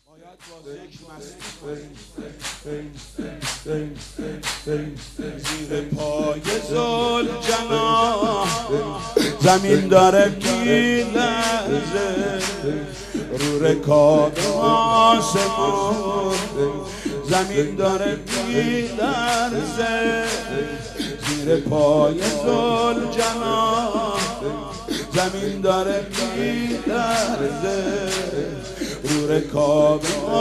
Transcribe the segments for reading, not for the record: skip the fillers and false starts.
زیر پای ذوالجلال زمین داره میلرزه، رو رکاب آسمان زمین داره میلرزه. زیر پای ذوالجلال زمین داره میلرزه، رو رکاب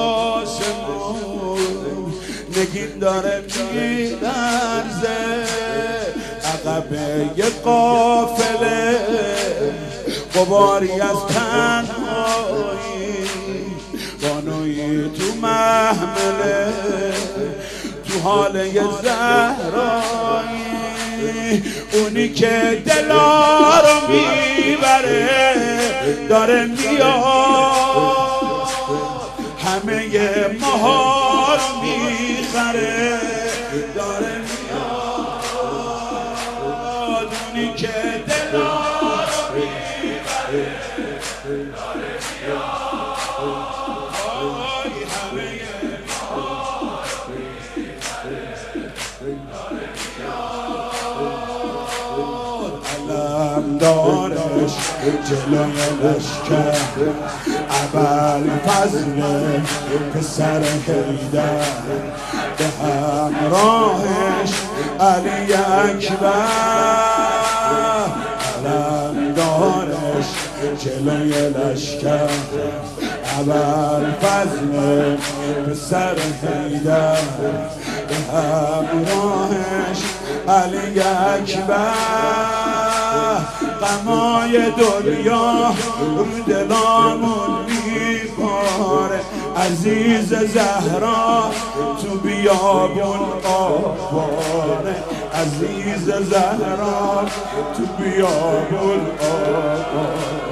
آسمان نگین داره میلرزه. عقبه یه قافله غباری از تنهایی، بانویی تو محمله تو حال یه زهرایی. اونی که دلا رو میبره داره میاد، همه ماها رو میخره داره میاد. اونی که دلا رو میبره داره میاد، همه ماها رو میخره داره میاد. علم دارش جلوی لشکر ابوالفضل پسر حیدر، به همراهش علی اکبر. علم دارش جلوی لشکر ابوالفضل پسر حیدر، به همراهش علی اکبر. غمای دنیا رو دلامون میباره، عزیز زهرا تو بیابون آواره، عزیز زهرا تو بیابون آواره.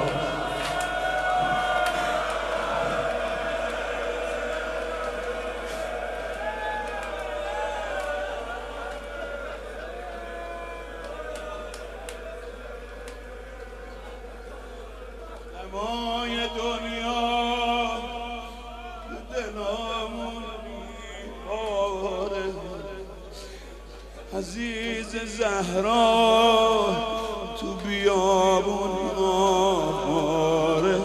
غمای دنیا دلامون میباره، عزیز زهرا تو بیابون آواره،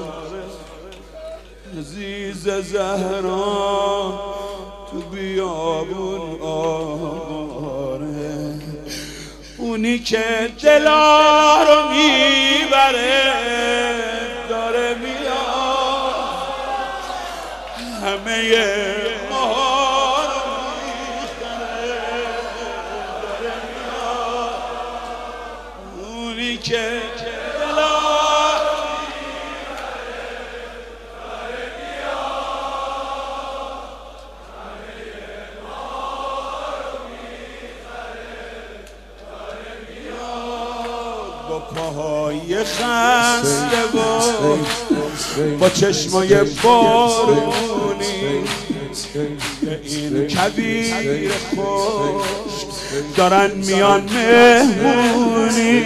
عزیز زهرا تو بیابون آواره. اونی که دلا رو میبره داره میاد، همه ماها رو میخره داره میاد. اونی که دلا رو میبره داره میاد، همه ماها رو میخره داره میاد. با پاهای خسته با چشمای بارونی این کبیر خوش دارن میان مهمونی،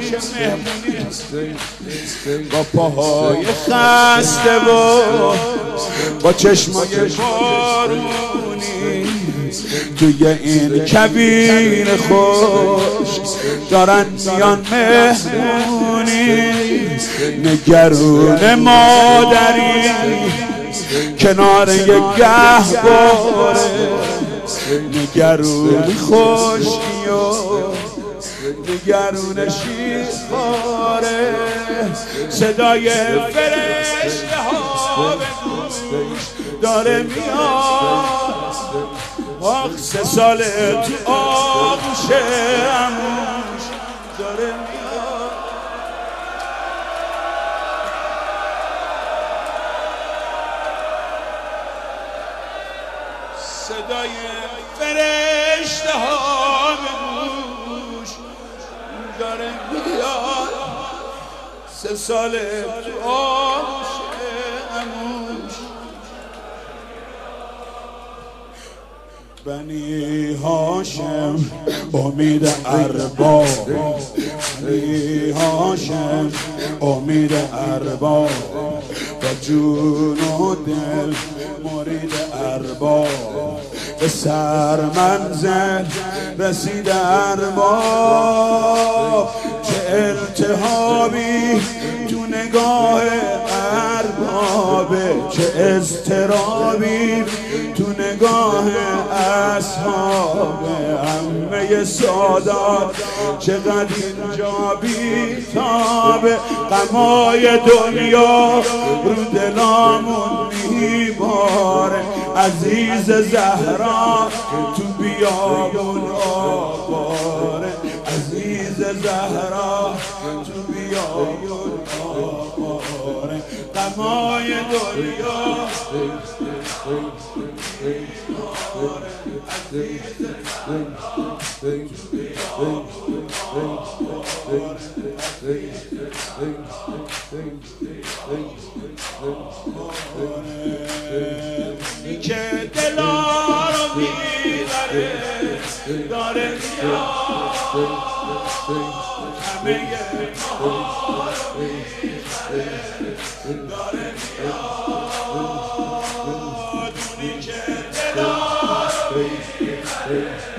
با پاهای خسته با چشمای بارونی توی این کبیر خوش دارن میان مهمونی. نگرون مادری کنار یک گهواره، نگرون خشکی و نگرون شیرخواره. صدای فرشته ها به گوش داره میاد، آخ 3 ساله تو آغوش عموش داره میاد. صدای فرشته ها به گوش داره میاد، 3 ساله تو آغوش عموش. بنی هاشم امید ارباب، بنی هاشم امید ارباب، با جون و دل مرید ارباب، به سر منزل رسید ارباب. چه التهابی تو نگاه اربابه، چه اضطرابی تو نگاه اصحابه. همه سادات چقدر اینجا بیتابه، غمای دنیا رو دلامون میباره. عزیز زهرا تو بیابون آواره، عزیز زهرا تو بیابون آواره. غمای دنیا که دلا رو میبره داره همه ما رو میبره داره دونی که دلا رو میبره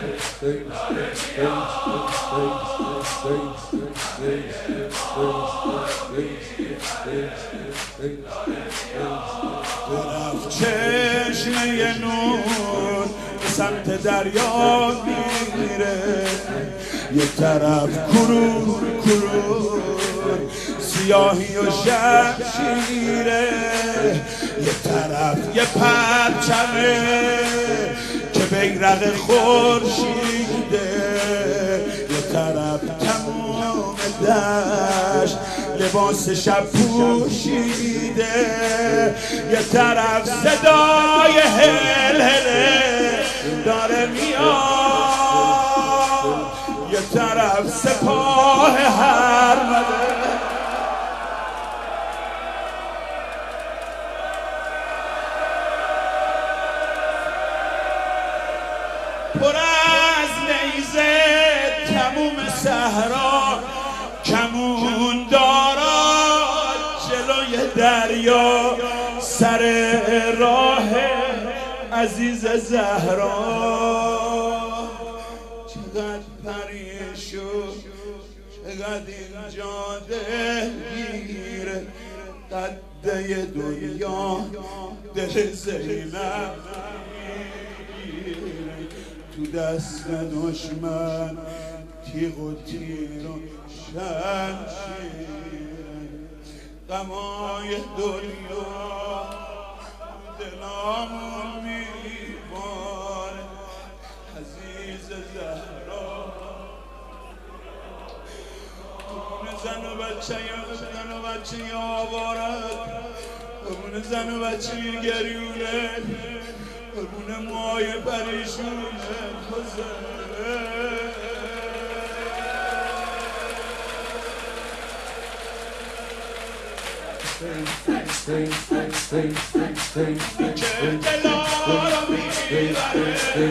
رفت چشمه نور به سمت دریا میره، یک طرف کرور کرور سیاهی و شمشیره، یک طرف یه پرچمه که بیرق خورشیده، یک طرف تمام دشت لباس شب پوشیده، یه طرف صدای هلهله داره میاد، یه طرف سپاه هرمله. پر از نیزه تموم صحرا کمون دارا، جلوی دریا سر راه عزیز زهرا. چقدر پریشو چقدر اینجا دلگیره، قده دنیا دل زینب تو دست دشمن تیغ و تیر و شمشیر. غمای دنیا دلامون میباره، عزیز زهرا قربون زن و بچه آوارد، قربون زن و بچه گریونه، قربون مای پریشونه که دلا رو میبره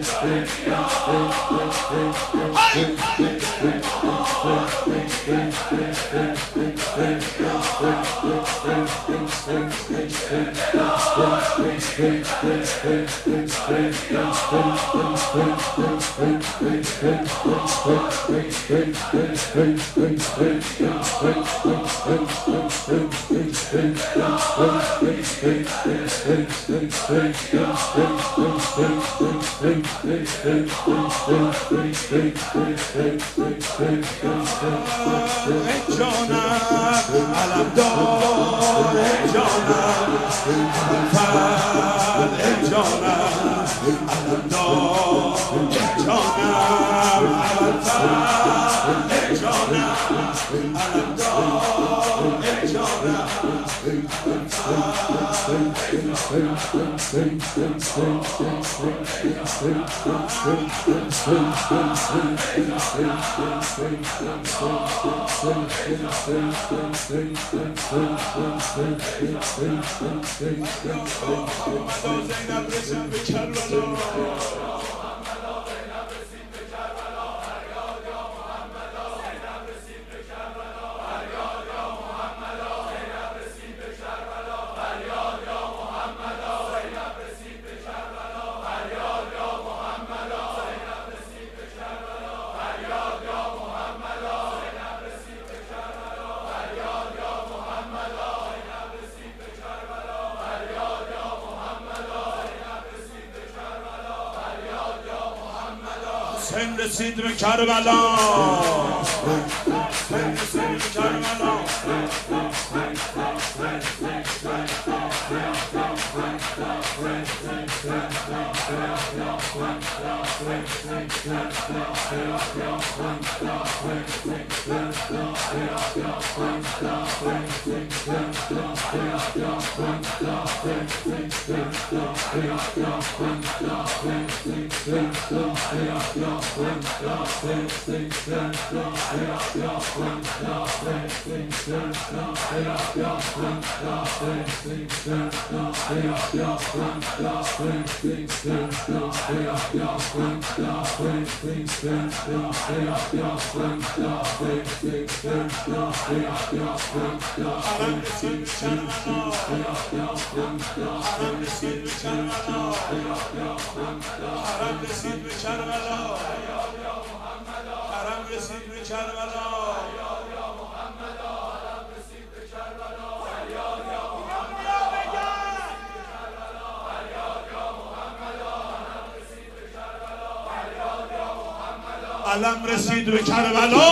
جانم علمدار، جانم علمفر، جانم علمدار، جانم علمفر، جانم علمدار، جانم زینب رسید به کربلا. حسین رسید به کربلا، حسین رسید به کربلا. علم رسید به کربلا.